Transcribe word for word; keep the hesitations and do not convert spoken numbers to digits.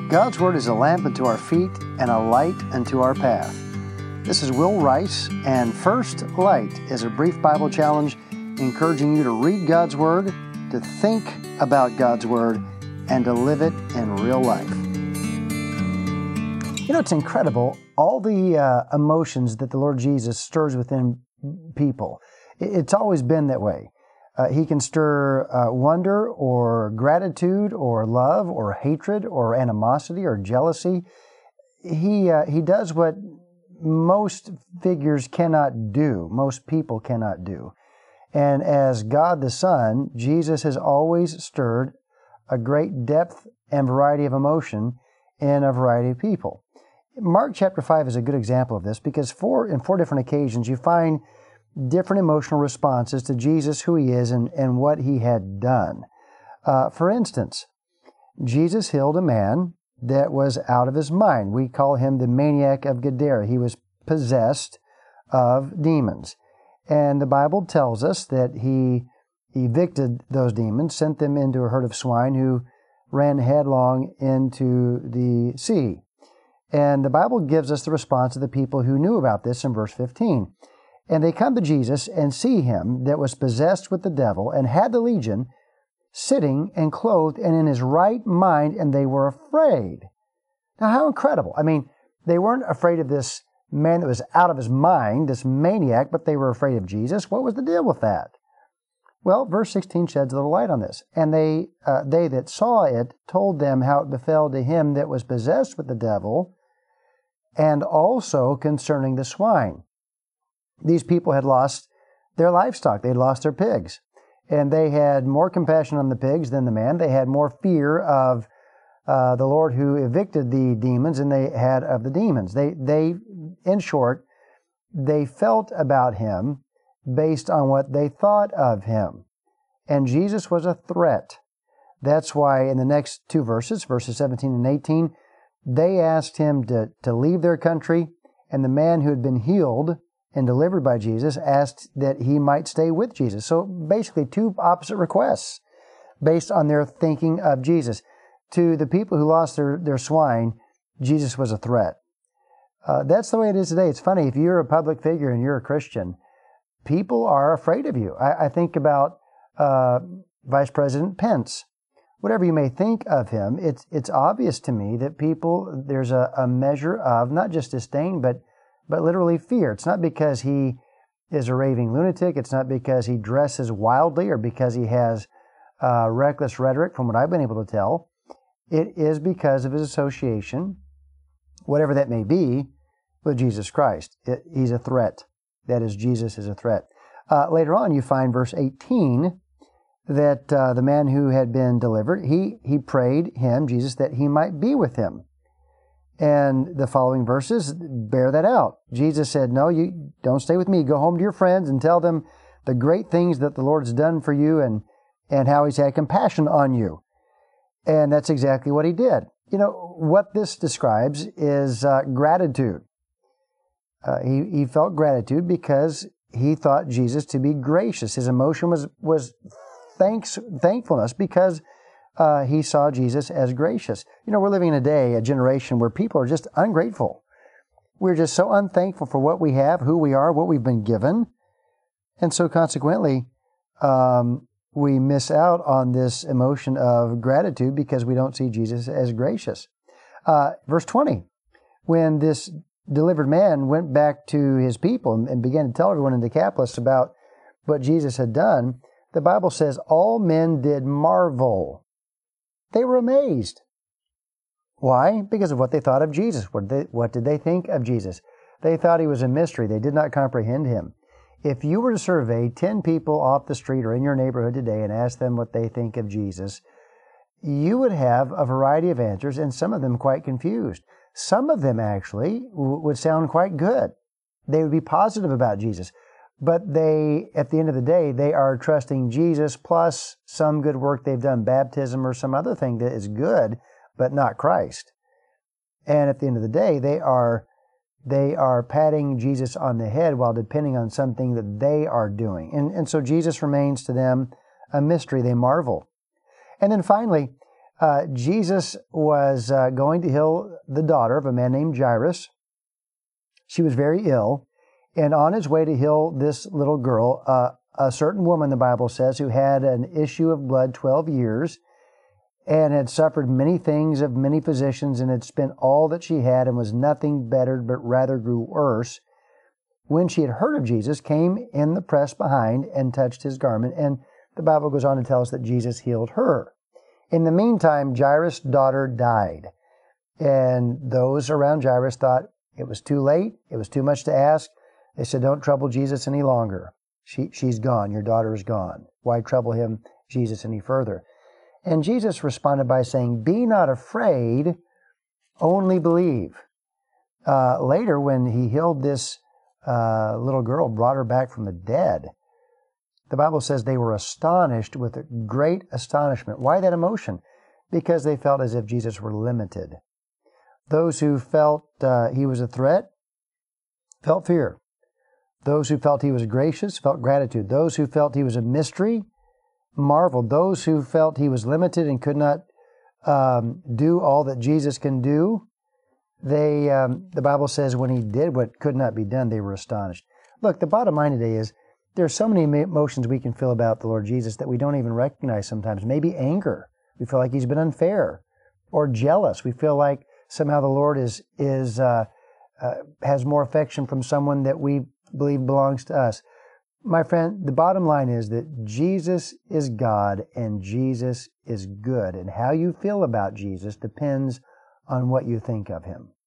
God's Word is a lamp unto our feet and a light unto our path. This is Will Rice, and First Light is a brief Bible challenge encouraging you to read God's Word, to think about God's Word, and to live it in real life. You know, it's incredible, all the uh, emotions that the Lord Jesus stirs within people. It's always been that way. Uh, he can stir uh, wonder or gratitude or love or hatred or animosity or jealousy. He uh, he does what most figures cannot do, most people cannot do. And as God the Son, Jesus has always stirred a great depth and variety of emotion in a variety of people. Mark chapter five is a good example of this because four, in four different occasions you find different emotional responses to Jesus, who he is, and, and what he had done. Uh, for instance, Jesus healed a man that was out of his mind. We call him the maniac of Gadara. He was possessed of demons. And the Bible tells us that he evicted those demons, sent them into a herd of swine who ran headlong into the sea. And the Bible gives us the response of the people who knew about this in verse fifteen. And they come to Jesus and see him that was possessed with the devil and had the legion, sitting and clothed and in his right mind, and they were afraid. Now, how incredible. I mean, they weren't afraid of this man that was out of his mind, this maniac, but they were afraid of Jesus. What was the deal with that? Well, verse sixteen sheds a little light on this. And they, uh, they that saw it told them how it befell to him that was possessed with the devil, and also concerning the swine. These people had lost their livestock. They had lost their pigs. And they had more compassion on the pigs than the man. They had more fear of uh, the Lord who evicted the demons than they had of the demons. They, they, in short, they felt about him based on what they thought of him. And Jesus was a threat. That's why in the next two verses, verses seventeen and eighteen, they asked him to, to leave their country, and the man who had been healed and delivered by Jesus asked that he might stay with Jesus. So basically two opposite requests based on their thinking of Jesus. To the people who lost their, their swine, Jesus was a threat. Uh, that's the way it is today. It's funny, if you're a public figure and you're a Christian, people are afraid of you. I, I think about uh, Vice President Pence. Whatever you may think of him, it's it's obvious to me that people, there's a, a measure of not just disdain, but but literally fear. It's not because he is a raving lunatic. It's not because he dresses wildly or because he has uh, reckless rhetoric, from what I've been able to tell. It is because of his association, whatever that may be, with Jesus Christ. It, he's a threat. That is, Jesus is a threat. Uh, later on, you find verse eighteen, that uh, the man who had been delivered, he, he prayed him, Jesus, that he might be with him. And the following verses bear that out. Jesus said, no, you don't stay with me. Go home to your friends and tell them the great things that the Lord's done for you and, and how he's had compassion on you. And that's exactly what he did. You know, what this describes is uh, gratitude. Uh, he, he felt gratitude because he thought Jesus to be gracious. His emotion was, was thanks, thankfulness because Uh, he saw Jesus as gracious. You know, we're living in a day, a generation where people are just ungrateful. We're just so unthankful for what we have, who we are, what we've been given. And so consequently, um, we miss out on this emotion of gratitude because we don't see Jesus as gracious. Uh, verse twenty, when this delivered man went back to his people and, and began to tell everyone in Decapolis about what Jesus had done, the Bible says all men did marvel. They were amazed. Why? Because of what they thought of Jesus. What did they, what did they think of Jesus? They thought he was a mystery. They did not comprehend him. If you were to survey ten people off the street or in your neighborhood today and ask them what they think of Jesus, you would have a variety of answers, and some of them quite confused. Some of them actually w- would sound quite good. They would be positive about Jesus. But they, at the end of the day, they are trusting Jesus plus some good work they've done, baptism or some other thing that is good, but not Christ. And at the end of the day, they are they are patting Jesus on the head while depending on something that they are doing. And, and so Jesus remains to them a mystery. They marvel. And then finally, Uh, Jesus was uh, going to heal the daughter of a man named Jairus. She was very ill, and on his way to heal this little girl, uh, a certain woman, the Bible says, who had an issue of blood twelve years and had suffered many things of many physicians and had spent all that she had and was nothing bettered but rather grew worse, when she had heard of Jesus, came in the press behind and touched his garment. And the Bible goes on to tell us that Jesus healed her. In the meantime, Jairus' daughter died. And those around Jairus thought it was too late. It was too much to ask. They said, don't trouble Jesus any longer. She, she's gone. Your daughter is gone. Why trouble him, Jesus, any further? And Jesus responded by saying, be not afraid, only believe. Uh, later, when he healed this uh, little girl, brought her back from the dead, the Bible says they were astonished with a great astonishment. Why that emotion? Because they felt as if Jesus were limited. Those who felt uh, he was a threat felt fear. Those who felt he was gracious felt gratitude. Those who felt he was a mystery marveled. Those who felt he was limited and could not um, do all that Jesus can do, they um, the Bible says when he did what could not be done, they were astonished. Look, the bottom line today is there are so many emotions we can feel about the Lord Jesus that we don't even recognize sometimes. Maybe anger. We feel like he's been unfair. Or jealous. We feel like somehow the Lord is is uh, uh, has more affection from someone that we believe belongs to us. My friend, the bottom line is that Jesus is God and Jesus is good. And how you feel about Jesus depends on what you think of him.